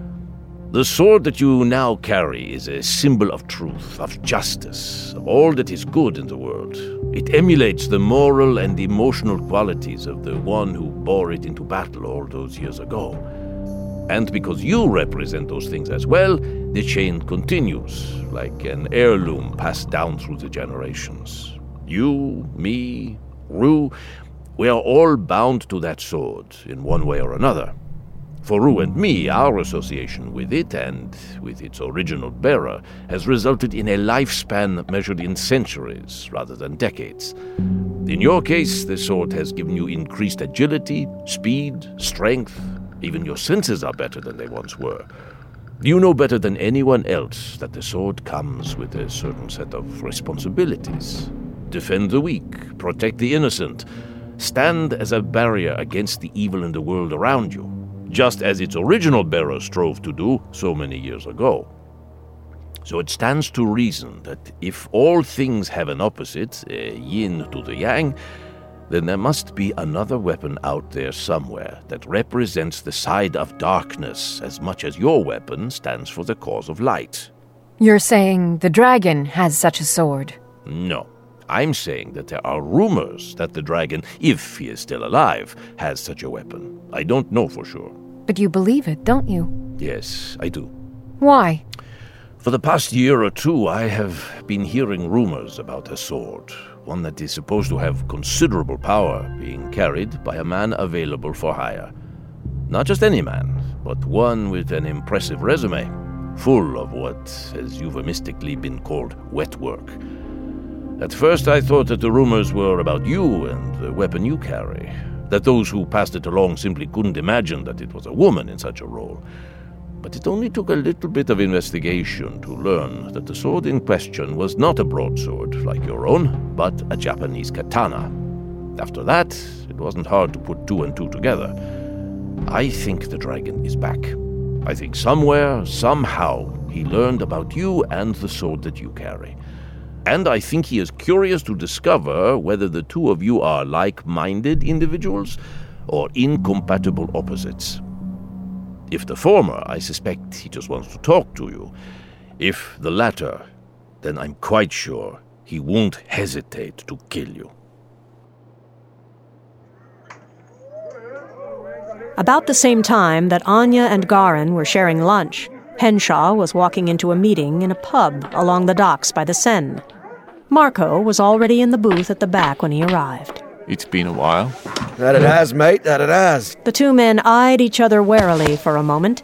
The sword that you now carry is a symbol of truth, of justice, of all that is good in the world. It emulates the moral and emotional qualities of the one who bore it into battle all those years ago. And because you represent those things as well, the chain continues, like an heirloom passed down through the generations. You, me, Rue, we are all bound to that sword in one way or another. For Rue and me, our association with it and with its original bearer has resulted in a lifespan measured in centuries rather than decades. In your case, the sword has given you increased agility, speed, strength. Even your senses are better than they once were. You know better than anyone else that the sword comes with a certain set of responsibilities. Defend the weak, protect the innocent, stand as a barrier against the evil in the world around you, just as its original bearer strove to do so many years ago. So it stands to reason that if all things have an opposite, a yin to the yang, then there must be another weapon out there somewhere that represents the side of darkness as much as your weapon stands for the cause of light. You're saying the dragon has such a sword? No. I'm saying that there are rumors that the dragon, if he is still alive, has such a weapon. I don't know for sure. But you believe it, don't you? Yes, I do. Why? For the past year or two, I have been hearing rumors about a sword, one that is supposed to have considerable power, being carried by a man available for hire. Not just any man, but one with an impressive resume, full of what has euphemistically been called wet work. At first I thought that the rumors were about you and the weapon you carry, that those who passed it along simply couldn't imagine that it was a woman in such a role. But it only took a little bit of investigation to learn that the sword in question was not a broadsword like your own, but a Japanese katana. After that, it It wasn't hard to put two and two together. I think the dragon is back. I think somewhere, somehow, he learned about you and the sword that you carry. And I think he is curious to discover whether the two of you are like-minded individuals or incompatible opposites. If the former, I suspect he just wants to talk to you. If the latter, then I'm quite sure he won't hesitate to kill you. About the same time that Anya and Garin were sharing lunch, Henshaw was walking into a meeting in a pub along the docks by the Seine. Marco was already in the booth at the back when he arrived. It's been a while. That it has, mate, that it has. The two men eyed each other warily for a moment.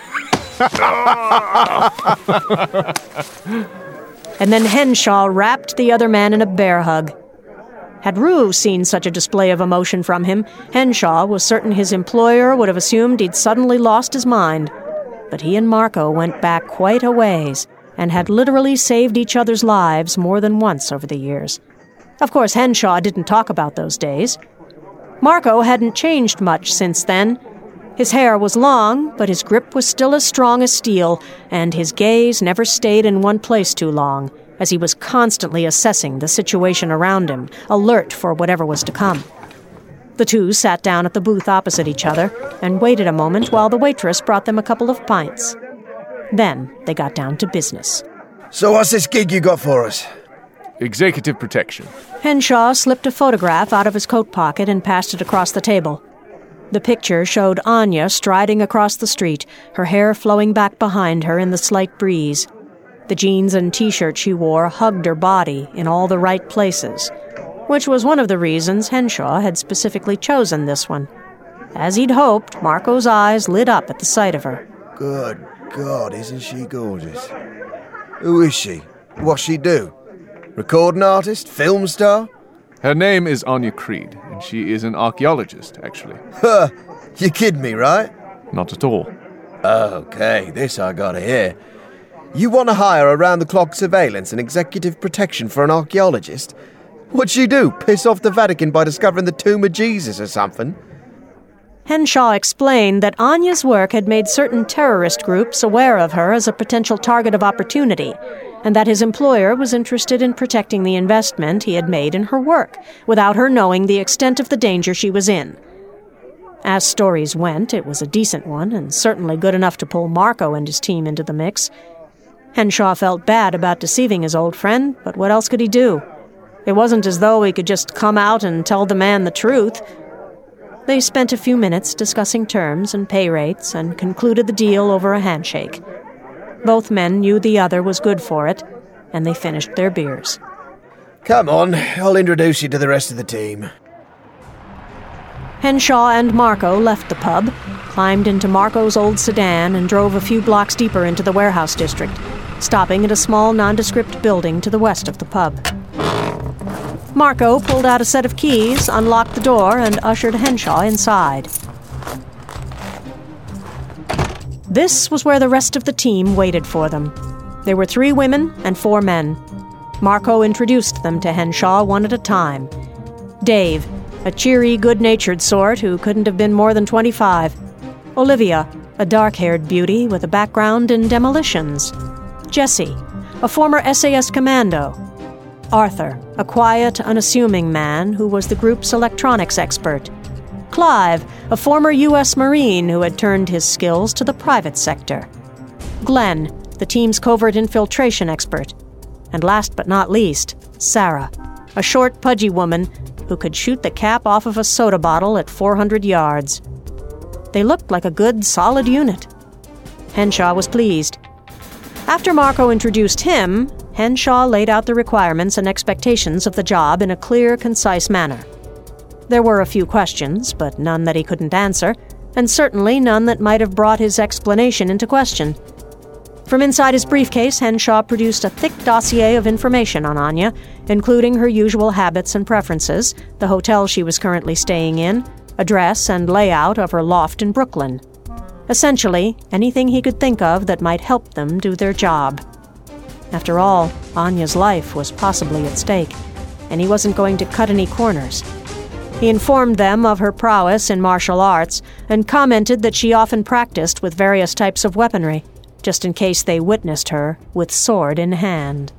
And then Henshaw wrapped the other man in a bear hug. Had Rue seen such a display of emotion from him, Henshaw was certain his employer would have assumed he'd suddenly lost his mind. But he and Marco went back quite a ways, and had literally saved each other's lives more than once over the years. Of course, Henshaw didn't talk about those days. Marco hadn't changed much since then. His hair was long, but his grip was still as strong as steel, and his gaze never stayed in one place too long, as he was constantly assessing the situation around him, alert for whatever was to come. The two sat down at the booth opposite each other and waited a moment while the waitress brought them a couple of pints. Then they got down to business. So what's this gig you got for us? Executive protection. Henshaw slipped a photograph out of his coat pocket and passed it across the table. The picture showed Anya striding across the street, her hair flowing back behind her in the slight breeze. The jeans and t-shirt she wore hugged her body in all the right places, which was one of the reasons Henshaw had specifically chosen this one. As he'd hoped, Marco's eyes lit up at the sight of her. Good God, isn't she gorgeous? Who is she? What's she do? Recording artist? Film star? Her name is Anya Creed, and she is an archaeologist, actually. Huh, you kidding me, right? Not at all. Okay, this I gotta hear. You want to hire around-the-clock surveillance and executive protection for an archaeologist? What'd she do, piss off the Vatican by discovering the tomb of Jesus or something? Henshaw explained that Anya's work had made certain terrorist groups aware of her as a potential target of opportunity, and that his employer was interested in protecting the investment he had made in her work, without her knowing the extent of the danger she was in. As stories went, it was a decent one, and certainly good enough to pull Marco and his team into the mix. Henshaw felt bad about deceiving his old friend, but what else could he do? It wasn't as though he could just come out and tell the man the truth. They spent a few minutes discussing terms and pay rates and concluded the deal over a handshake. Both men knew the other was good for it, and they finished their beers. Come on, I'll introduce you to the rest of the team. Henshaw and Marco left the pub, climbed into Marco's old sedan, and drove a few blocks deeper into the warehouse district, stopping at a small nondescript building to the west of the pub. Marco pulled out a set of keys, unlocked the door, and ushered Henshaw inside. This was where the rest of the team waited for them. There were three women and four men. Marco introduced them to Henshaw one at a time. Dave, a cheery, good-natured sort who couldn't have been more than twenty-five. Olivia, a dark-haired beauty with a background in demolitions. Jesse, a former S A S commando. Arthur, a quiet, unassuming man who was the group's electronics expert. Clive, a former U S Marine who had turned his skills to the private sector. Glenn, the team's covert infiltration expert. And last but not least, Sarah, a short, pudgy woman who could shoot the cap off of a soda bottle at four hundred yards. They looked like a good, solid unit. Henshaw was pleased. After Marco introduced him, Henshaw laid out the requirements and expectations of the job in a clear, concise manner. There were a few questions, but none that he couldn't answer, and certainly none that might have brought his explanation into question. From inside his briefcase, Henshaw produced a thick dossier of information on Anya, including her usual habits and preferences, the hotel she was currently staying in, address and layout of her loft in Brooklyn. Essentially, anything he could think of that might help them do their job. After all, Anya's life was possibly at stake, and he wasn't going to cut any corners. He informed them of her prowess in martial arts and commented that she often practiced with various types of weaponry, just in case they witnessed her with sword in hand.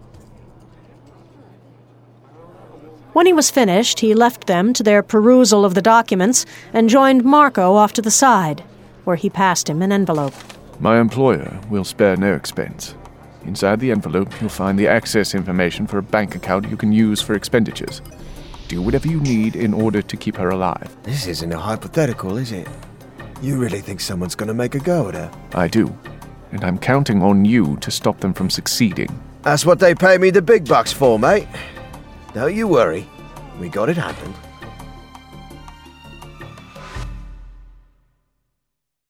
When he was finished, he left them to their perusal of the documents and joined Marco off to the side, where he passed him an envelope. My employer will spare no expense. Inside the envelope, you'll find the access information for a bank account you can use for expenditures. Do whatever you need in order to keep her alive. This isn't a hypothetical, is it? You really think someone's gonna make a go at her? I do. And I'm counting on you to stop them from succeeding. That's what they pay me the big bucks for, mate. Don't you worry. We got it handled.